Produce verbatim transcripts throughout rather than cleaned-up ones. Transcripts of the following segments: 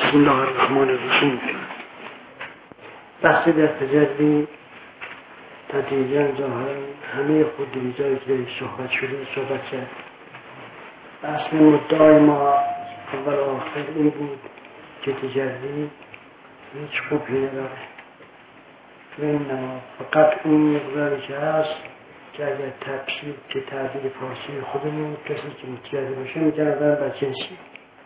بسم الله الرحمن الرحیم. بحث در تجلی نتیجه ظاهرا همه خودریزایی که صحبت شده صحبت کرد. اصل مدعای ما اول آخر این بود که تجلی هیچ خوبی نداره و اینما فقط اون مقداری که هست که اگر تفسیر که تعبیر فارسی خودمون کسی که متجلی باشه میگردن بر جنسی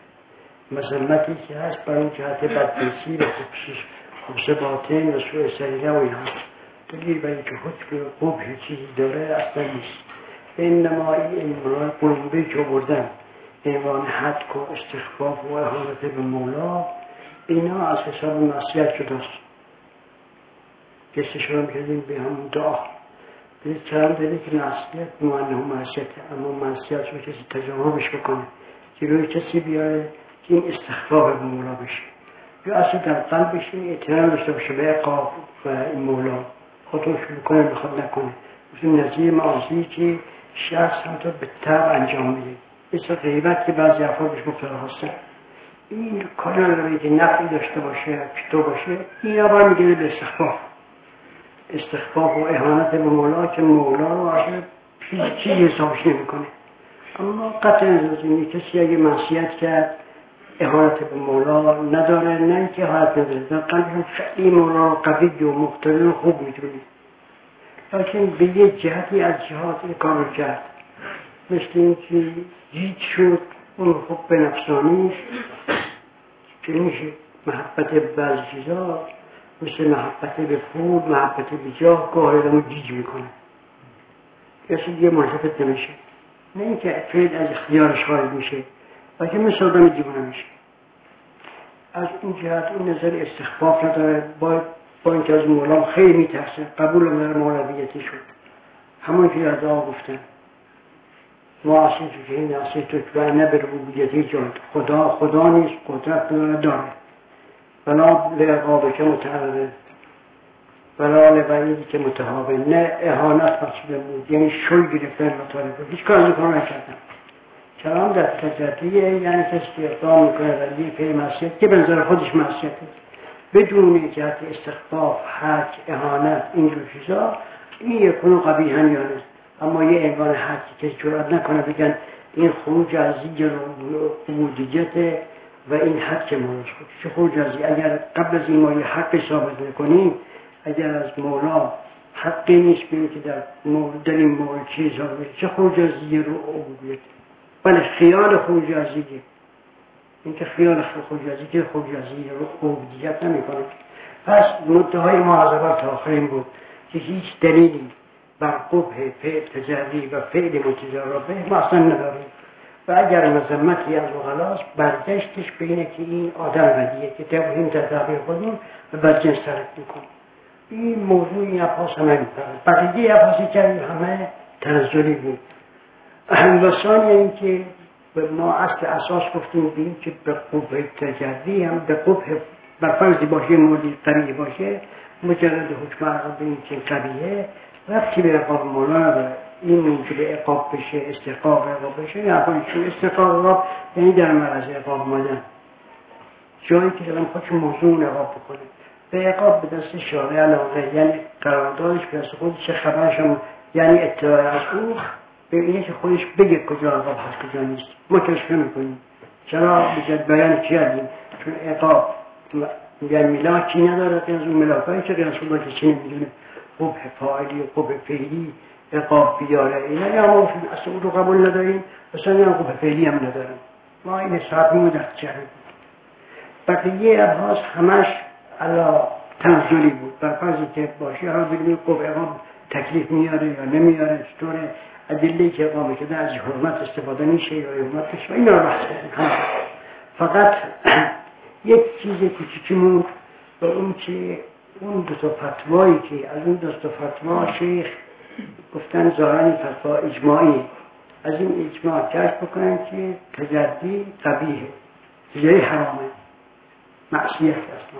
مذمتی که هست برای اون جهت بدجنسی و خبث باطن و سوء سریره و اینها دلیل برای اینکه حکم خوب هیچ چیزی داره اصلا نیست. اینما این امرای قلوبه که بردن عنوان حد و استخفاف و اهانت به مولا اینا از حساب معصیت شده است که استشاره میکردیم به همون دعا به چند دلیل که معصیت معنی هم معصیت اما معصیت رو کسی تجربهش بکنه که روی کسی بیاره که این استخفاف به مولا بشه یا اصلا در قلبش این اعتنام داشته باشه به عقاب و این مولا خودش بکنه بخواد نکنه مثل نظیر معاصی که شخص هم تا به طبع انجام میده مثل غیبت که بعضی افراد بهش مبتلا هستن این کار نداره که نفعی داشته باشه پیتو باشه این آبار میگه به استخفاف استخفاف و اهانت به مولا که مولا رو اصلا هیچ چیزی حسابش نمی کنه. اما قطع نظرینی کسی اگه معصیت کرد اهانت به مولا نداره نه اینکه اهانت نداره در قلبش خیلی مولا رو قوی و مقتدر و خوب میدونه لیکن به یه جهتی از جهات این کار رو کرد مثل اینکه جیت شد اون خوب به نفسانیش که میشه محبت بعض چیزا مثل محبت به پول محبت به جاه گاهی رو جیج میکنه کسی دیگه منصفت نمیشه نه اینکه فعل از اختیارش خارج میشه لیکن مثل آدم دیوانه میشه. از این جهت این نظر استخفاف نداره با, با اینکه از مولا خیلی میترسه قبول نداره مولویتی شد همون که در دعا گفتن ما اصلا که این اصلا تو که نه به ربوبیتی جان خدا خدا نیست قدرت داره بنا لعقابه که متعرضه بنا لبعیدی که متحابه نه اهانت مقصوده بود یعنی شل گرفته الله تعالی بود هیچ کار از کار نکردم کلام در تجدیه یعنی کسی که اقدام میکنه در یه پی معصیت که به نظر خودش معصیت است بدون جهت استخفاف حق اهانت اینجور چیزا این یکونو قبیحا یانه اما یه عنوان حقی که جرأت نکنه بگن این خروج از زیر عبودیت و این حق که مولاش خود چه خروج از زیر اگر قبل از این ما یه حق ثابت نکنیم اگر از مولا حقی نیست بینیم که در مورد در این مورد چیز ها چه خروج از زیر عبودیت بله خیال خروج از زیر این که خیال خروج از زیر خروج از زیر عبودیت نمی کنه. پس مدعای ما از اول تا آخر این بود که هیچ دلیلی بر قبح فعل تجلی و فعل متجربه ما اصلا نداریم و اگر مذمتی از اغلاس برگشتش به اینه که این آدم بدیه که توهیم در تعبیر خودمون و بدجنس ترک میکنیم. این موضوع این ابحاث همه میپرد بقیه ابحاثی که همه تنزلی بود. همواسانی این که ما اصل اساس گفتیم بیم که به قبح تجلی هم به قبح برفرضی باشه موردی قریه باشه مجرد حکم عقاب به این که قریه رفتی به عقاب مولا نداره این موجود عقاب بشه استحقاق عقاب بشه یا اقام چون استحقاق عقاب یعنی در مرز عقاب مادن جایی که دلم خودش موضوع عقاب بکنه به عقاب به دست شارع علاقه یعنی قراردادش به دست خودش چه خبرش هم یعنی اطلاع از او به اینه که خودش بگه کجا عقاب هست کجا نیست ما کشف نمی‌کنیم چرا بجد بیان کردیم چون عقاب یعنی ملاکی نداره که از اون ملاکایی که غیر خدا که چی نمیدونه قبح فاعلی و قبح فعلی عقاب بیاره اینا یا ما اصلا رو قبول نداریم اصلا یا قبح فعلی هم نداریم ما این حسابی رو در چهره بود بقیه ابحاث همش علا تنزلی بود برفرضی که باشه ها بگیم قبح عقاب تکلیف میاره یا نمیاره چطوره ادله‌ای که اقامه شده از حرمت استفاده میشه یا حرمت بشه اینا رو بحث کنیم فقط یک چیز کوچیکی مون و اون که اون دو تا فتوایی که از اون دو تا فتوا شیخ گفتن ظاهرا فتوا اجماعی از این اجماع کشف بکنن که تجدی قبیحه جای حرامه معصیت اصلا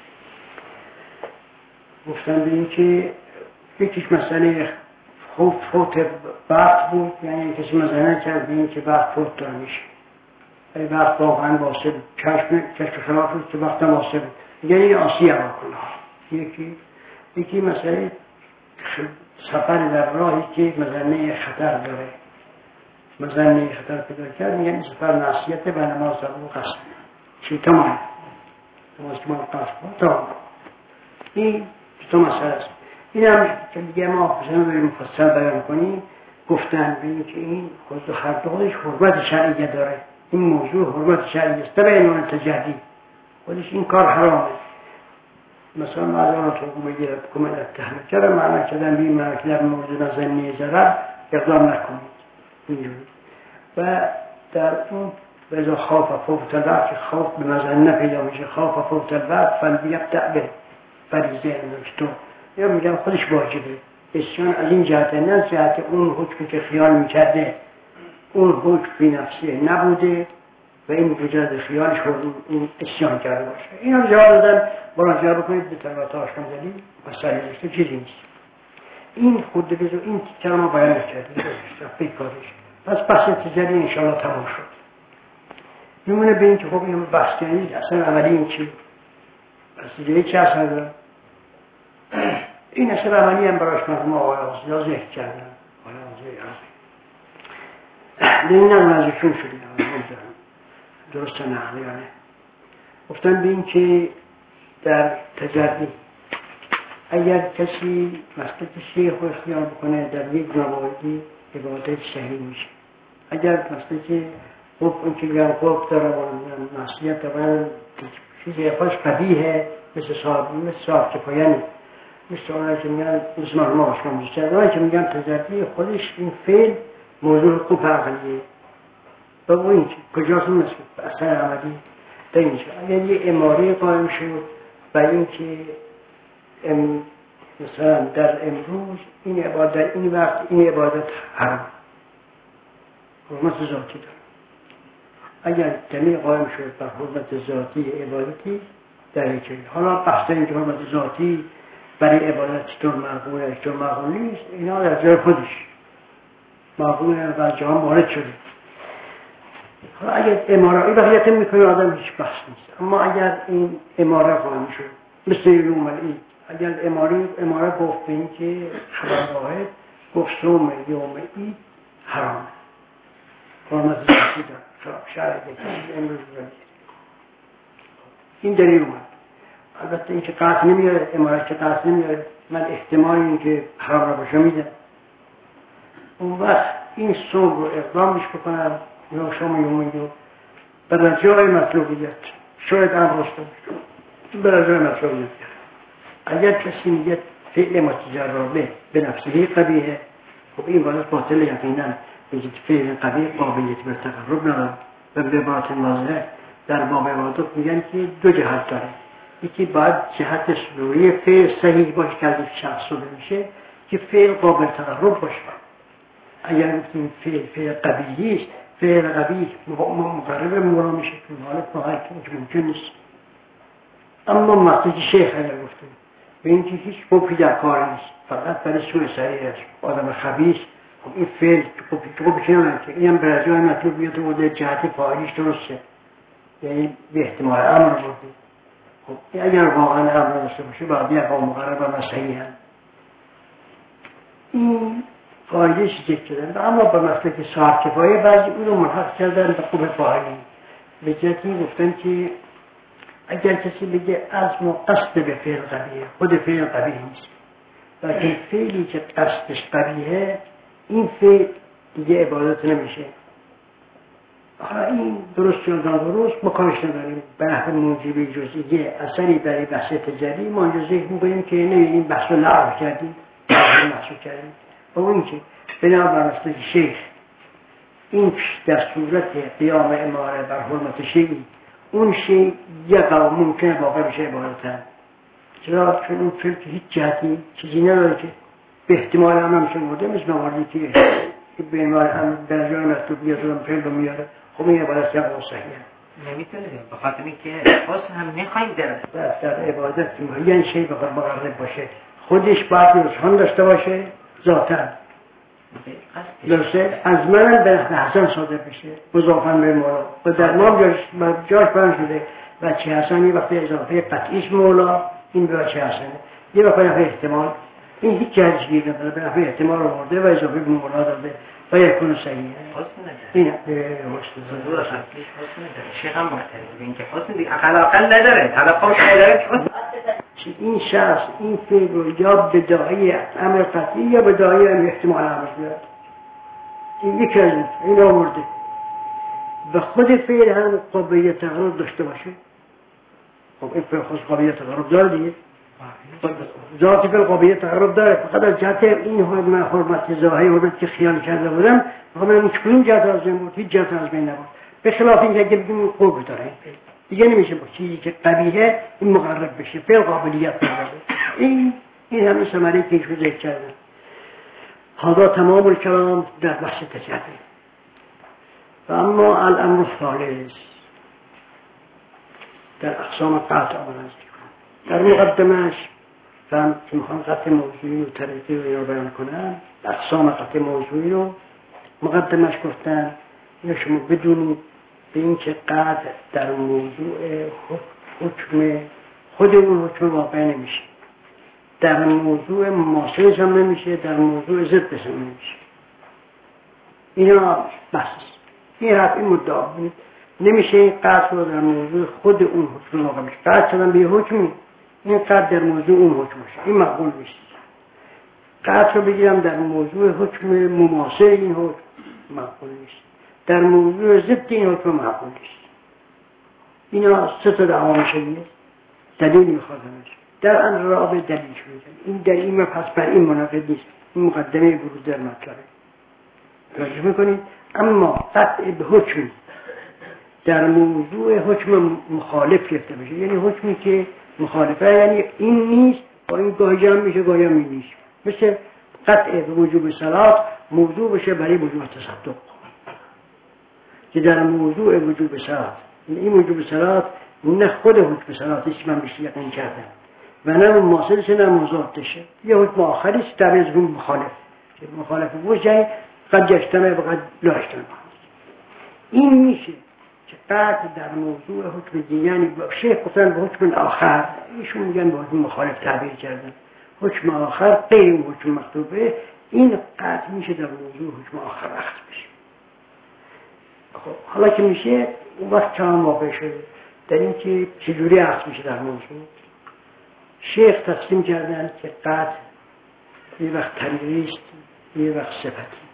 گفتن به این که یکیش مسئله خوف فوت وقت بود یعنی کسی مزنه کرد به این که وقت فوت دار میشه ای وقت واقعا واسه کشف کشف خلاف که وقتا واسه یعنی این آسی عمل کنه. یکی یکی مثلا سفر در راهی که مزنه خطر داره، مزنه خطر پیدا کرد میگن این سفر نصیحته و نماز در او قصد چی تمام نماز که ما قصد تمام. این تو مسئله است. این هم که دیگه ما حسنه داریم مفصل بیان کنیم گفتن به این که این خود و خرد خودش حرمت شرعیه داره. این موضوع حرمت شرعیه است به عنوان تجدید خودش این کار حرامه. مثلا معذران تو بگیرد کمل اتهمه چرا معنی کردن بیم معنی که در مورد نزنی ضرر اقدام نکنید اینجوری. و در اون بذا خوف فوت الوقت که خوف به مزنه پیدا میشه خوف فوت الوقت فلیقطع به فریضه نوشتو یا میگم خودش واجبه. اسیان از این جهت نه از جهت اون حکمی که خیال میکرده اون حکم فی نفسه نبوده و این مجرد خیالش این اسیان کرده باشه. این هم جواب دادن مراجعه بکنید به طبقات آشکانزلی و سریعشته چیزی نیست. این خود بزو این که ما بیان کردیم فکر کارش پس بحث تجاری انشاءالله تمام شد. میمونه به این که خب این بحث کنید اصلا عملی این چی بس دیگه چه اصلا داره این اصلا عملی هم براش مرحوم آقای آزیا ذکر کردن آقای آزیا این هم نزدیکشون شدیم درست نقلیانه گفتن به این که در تجربی اگر کسی مسئله شیخ رو اختیار بکنه در یک مواردی عبادت صحیح میشه. اگر مسئله که خوب اون که گرم خوب داره و معصیت داره چیزی افاش قبیه مثل صاحب مثل صاحب کفایانی مثل آنها که میگن مثل مرحوم آشکان بیشتر آنها که میگن تجربی خودش این فعل موضوع خوب عقلیه و این کجاست اون اصلا عملی در اینجا اگر یه اماره قائم شد و این که ام مثلا در امروز این عبادت در این وقت این عبادت حرام حرمت ذاتی داره. اگر جمعی قائم شد بر حرمت ذاتی عبادتی در این چیز حالا بحث این که حرمت ذاتی برای عبادت چطور مقبوله چطور مقبول نیست اینا در جای خودش مقبوله و جا مورد شده. حالا اگر اماره ای بقیت میکنه آدم هیچ بحث نیست. اما اگر این اماره قائم شد مثل یوم العید اگر اماره اماره گفت به این که خبر واحد گفت صوم یوم عید حرامه حرمت ذاتی داره شرعی که امروز دارید این دلیل اومد. البته این که قطع نمیاره اماره که قطع نمیاره من احتمال این که حرام را باشه میدم اون وقت این صوم رو اقدامش بکنم یا شما یومیدو برای جای مطلوبیت شاید هم رسته برای جای مطلوبیت اگر کسی میگه فعل متجربه به نفسه قبیه خب این وارد باطل یقینا میگه فعل قبیه قابلیت به تقرب نداره و به باطل واضحه. در باب عبادت میگن که دو جهت داره یکی باید جهت صدوری فعل صحیح باشه که از شخص صدور میشه که فعل قابل تقرب باشه. اگر گفتیم فعل فعل قبیهی است فعل قبیه مقرب مورا میشه که حالت باید که ممکن نیست. اما مقصد شیخ اگر گفتیم به این که هیچ خوبی در کار نیست فقط برای سوء سریع است آدم خبیث خب این فعل خوبی خوبی که نمید که این هم برای جای مطلوب بیاد و جهت فاعلیش درسته یعنی به احتمال امر بوده. خب اگر واقعا امر داشته باشه باید یک با مقرب و مسیحی هم این فایده شکل کردن و اما به مسئله که صاحب کفایه بعضی اون رو منحق کردن به خوب فاعلی به جهتی گفتن که اگر کسی بگه عزم و قصد به فعل قبیه خود فعل قبیه نیست لیکن فعلی که قصدش قبیه این فعل دیگه عبادت نمیشه. حالا این درست یا درست مکانش نداریم به نحو موجبی جزئیه اثری برای بحث تجلی ما اینجا ذکر میکنیم که نه این بحث رو لغو کردیم محصول کردیم و اون که بنابر مثل شیخ این در صورت قیام اماره بر حرمت شیعی اون شیء یقع ممکنه واقع بشه عبادت هم چرا؟ چون اون فعل که هیچ جهتی چیزی نداره که به احتمال هم همشه مورده مثل مواردی که به اماره هم در جای مطلوبیت رو فعل رو میاره خب این عبادت یقع و صحیح نمیتونه به خاطر اینکه باز هم میخوایم در در عبادت یعنی شیء بخواد مقرب باشه خودش باید رجحان داشته باشه ذاتاً درسته؟ از منم به نحو حسن صادر بشه مضافاً به مولا و در ما جاش, جاش برن شده وجه حسن یه وقت اضافه قطعیش مولا این به وجه حسنه یه وقت به نحو احتمال این هیچ جهتش گیر نداره به نحو احتمال رو مرده و اضافه به مولا داده و یکون صحیحه این حسن زور اصلیش حسن نداره شیخ هم معترض به این که حسن دیگه اقل اقل نداره توقعش نداره این شخص این فعل رو یا به داعی امر قطعی یا به داعی امر احتمال امر بیاد این یک از این آورده و خود فعل هم قابلیت تقرب داشته باشه خب این فعل خود قابلیت تقرب داره دیگه ذاتی فعل قابلیت تقرب داره فقط از جهت این حرمت حرمت ظاهری حرمت که خیال کرده بودم فقط من هیچ کدوم جهت از بین بود هیچ جهت از بین نبود به خلاف این که بگیم قوه داره دیگه نمیشه با چیزی که قبیله این مقرب بشه فعل قابلیت داره این این همین ثمره که ایشون ذکر کردن هذا تمام الكلام در بحث تجربه و اما الامر الثالث در اقسام قطع آمدن در مقدمش فهم که میخوام قطع موضوعی و طریقی رو اینا بیان کنم اقسام قطع موضوعی رو مقدمش گفتن یا شما بدونید به این که قطع در موضوع حکم خود اون حکم واقع نمیشه در موضوع مماثلش هم نمیشه در موضوع ضدش هم نمیشه اینا بحث این حرف این مدعا نمیشه این قطع رو در موضوع خود اون حکم واقع میشه قطع شدن به حکمی این قطع در موضوع اون حکم میشه این مقبول میشه قطع رو بگیرم در موضوع حکم مماثل این حکم مقبول میشه در موضوع ضد این حکم مقبول میشه اینا سه تا دعوا میشه دلیل میخوادمش در ان رابع دلیل شده این دلیل ما پس بر این مناقض نیست این مقدمه ورود در مطلبه توجه میکنید اما قطع به حکم در موضوع حکم مخالف گرفته بشه یعنی حکمی که مخالفه یعنی این نیست با این گاهی جمع میشه گاهی هم این نیست مثل قطع به وجوب صلات موضوع بشه برای وجوب تصدق که در موضوع وجوب صلات این وجوب صلات نه خود حکم صلاتش من بیشتر یقین کردم و نه مماثلش نه مضادشه یه حکم آخریش در از اون مخالف که مخالف وجه قد یجتمع و قد لا یجتمع این میشه که قطع در موضوع حکم دیگه یعنی شیخ گفتن به حکم آخر ایشون میگن به حکم مخالف تعبیر کردن حکم آخر غیر اون حکم مطلوبه این قطع میشه در موضوع حکم آخر اخذ بشه خب حالا که میشه اون وقت کلام واقع شده در این که چجوری اخذ میشه در موضوع شیخ تقسیم کردن که قطع یه وقت طریقی است یه وقت صفتی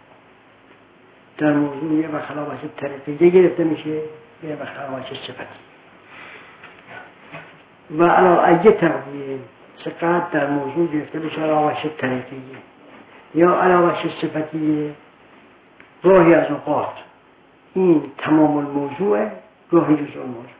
در موضوع یه وقت علاوه طریقی گرفته میشه یه وقت علاوه صفتی و علاوه ایه تقدیر که قطع در موضوع گرفته میشه علاوه طریقی یا علاوه صفتی راهی از اوقات این تمام الموضوع راهی جزء الموضوع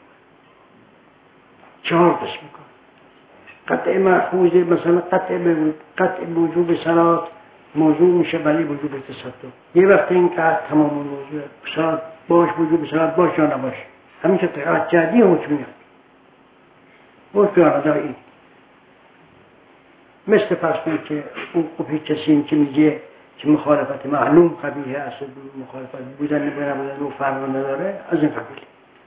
چهار قسم میکنه قطع مأخوذ مثلا قطع به قطع وجوب صلات موضوع میشه برای وجوب تصدق یه وقت این قطع تمام موضوع صلات باش وجوب صلات باش یا نباش همین که قطع جدی حکم میاد باش یا نداری مثل فرض که اون قبحی کسی که میگه که مخالفت معلوم قبیله است مخالفت بودن نبودن و فرق نداره از این قبیله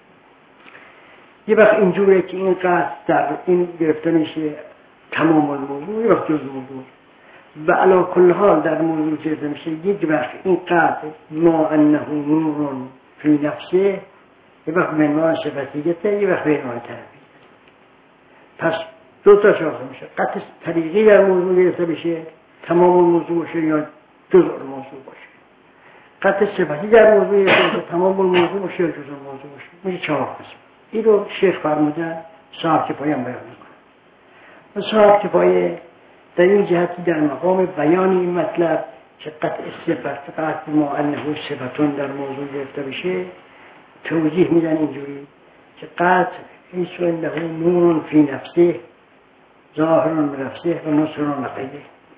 یه وقت اینجوره که این قطع در این گرفته میشه تمام الموضوع یه وقت جز موضوع و علا کل حال در موضوع گرفته میشه یک وقت این قطع ما انه نور فی نفسه یه وقت به عنوان صفتیته یه وقت به عنوان طرفیته پس دو تا شاخه میشه قطع طریقی در موضوع گرفته بشه تمام الموضوع باشه یا جزء الموضوع باشه قطع صفتی در موضوع گرفته بشه تمام الموضوع باشه یا جزء الموضوع باشه میشه چهار قسم این رو شیخ فرمودن صاحب کفایه هم بیان میکنه و صاحب کفایه در این جهتی در مقام بیان این مطلب که قطع صفت قطع ما انه صفتون در موضوع گرفته بشه توضیح میدن اینجوری که قطع ایسو انه نور فی نفسه ظاهر بنفسه و نصر نقیده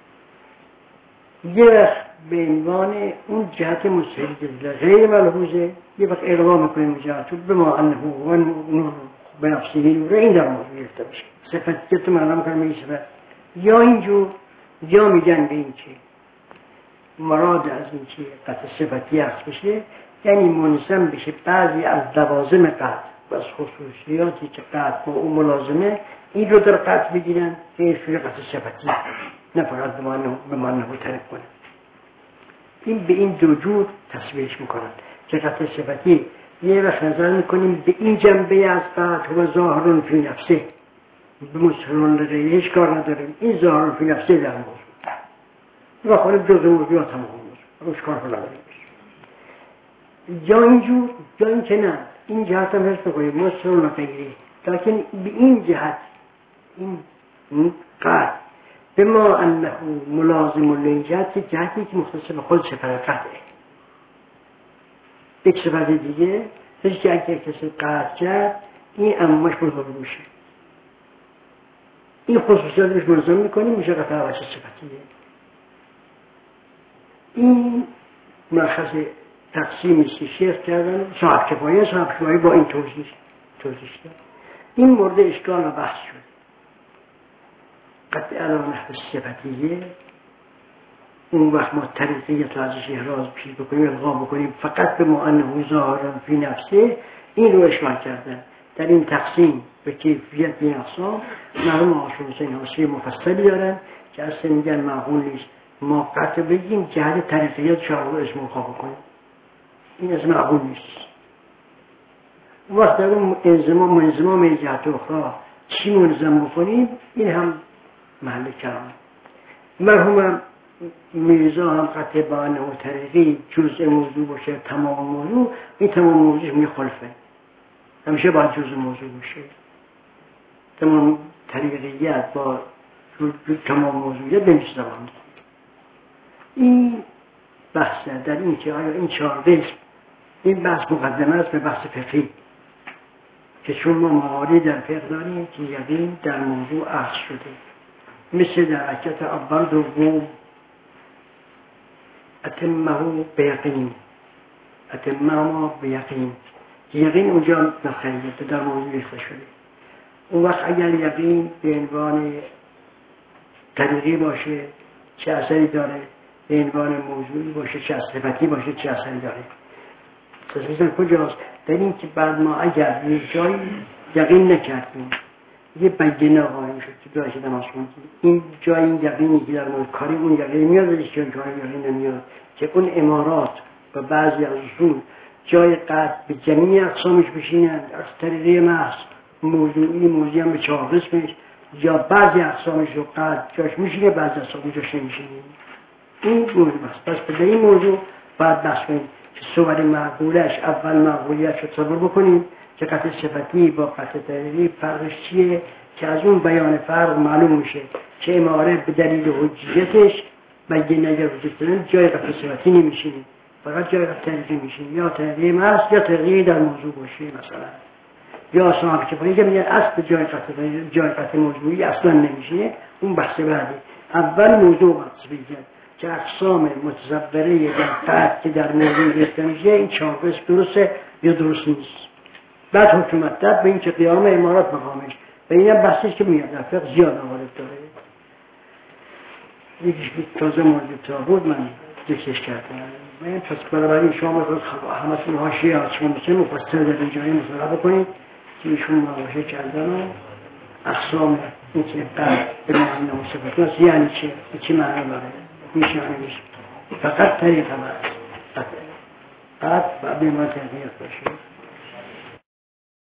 یه وقت به عنوان اون جهت مستحیل غیر ملحوظه یه وقت ارغام میکنیم جهت به ما انه و نور بنفسه نور این در موضوع گرفته بشه صفتیت معلوم کنم این صفت یا اینجور یا میگن به این که مراد از این که قطع صفتی عکس بشه یعنی منظم بشه بعضی از لوازم قطع و از خصوصیاتی که قطع با اون ملازمه این رو در قطع بگیرن که این شوی قطع صفتی نه فقط به من نبود طریق کنه. این به این دو جور تصویرش میکنن که قطع صفتی یه وقت نظر میکنیم به این جنبه از قطع و ظاهرون فی نفسه به مسلمان لدیهش کار نداریم، این ظاهرون فی نفسه در موضوع و خواهیم جزء موضوعات هم موضوع روش کار کنم یا اینجور یا این که نه این جهت هم حس بکنیم مسلمان لدیهی لیکن به این جهت این قطع به ما انه ملازم لین جهت که جهتی که مختص به خود صفت قطعه یک صفت دیگه هیچ که اگر کسی قطع کرد این امامش ملازم میشه این خصوصیاتش ملازم میکنیم میشه قطع عوض صفتیه. این مرخص تقسیمی که شیخ کردن صاحب کفایه صاحب کفایه با این توضیح توضیح کرد. این مورد اشکال و بحث شد قطع علا نحو صفتیه اون وقت ما طریقیت ازش احراز پیش بکنیم الغا بکنیم فقط به ما انه ظاهرا فی نفسه این رو اشکال کردن. در این تقسیم به کیفیت این اقسام مرحوم آشور حسین حاصلی مفصلی دارن که اصلا میگن معقول نیست ما قطع بگیم جهت طریقیت شاهد اسم الغا بکنیم این از معقول نیست. وقت در اون انضمام منظمام جهت اخرى چی منظم بکنیم این هم محل کلام. مرحوم میرزا هم قطع با انه طریقی جزء موضوع باشه تمام موضوع این تمام موضوعش میخلفه همیشه باید جزء موضوع باشه. تمام طریقیت با تمام موضوعیت نمیشه زمان. این بحث در این که آیا این چهار قسم این بحث مقدمه است به بحث فقهی که چون ما موارد در فقه داریم که یقین در موضوع اخذ شده مثل در حکت اول دوم اتمه بیقین اتمه بیقین یقین اونجا نخریده در موضوع ریخته شده. اون وقت اگر یقین به عنوان طریقی باشه چه اثری داره به عنوان موضوعی باشه چه صفتی باشه چه اثری داره تصویرن کجاست؟ در این که بعد ما اگر یک جایی یقین نکردیم یه بگینه قائم شد که داشته نماز خوندیم این جایی این یقینی که در مورد کاری اون یقین میاد ازش که کاری یقین نمیاد که اون امارات و بعضی از اصول جای قطع به جمعی اقسامش بشینند از طریقی محض موضوعی موضوعی هم به چهار قسمش یا بعضی اقسامش رو قطع جاش میشینه بعضی اقسامش جاش نمیشینه. این موضوع است. پس به این موضوع باید بحث کنیم که صور معقولش اول معقولیت رو تصور بکنیم که قطع صفتی با قطع طریقی فرقش چیه که از اون بیان فرق معلوم میشه که اماره به دلیل حجیتش بگه نگر حجیت دارن جای قطع صفتی نمیشینه فقط جای قطع طریقی میشینه یا طریقی محض یا طریقی در موضوع باشه مثلا یا صاحب کفایی که میگن اصل جای قطع جای قطع موضوعی اصلا نمیشینه. اون بحث بعدی اول موضوع بحث بگن که اقسام متصوره در قطع که در موضوع گرفته میشه این چهار قسم درسته یا درست نیست. بعد حکومت در به این که قیام امارات مقامش و این هم بحثش که میاد در فقه زیاد موارد داره. یکیش تازه مورد تا بود من ذکرش کردم من پس بنابراین شما باید همتون حاشیه از شما میشه مفصل در اینجایی مطالعه بکنید که ایشون مواجه کردن و اقسام این که قطع به معنی صفت است یعنی چه چه معنی داره میشه میشه فقط طریق هم هست قطع و به معنی طریقیت باشه.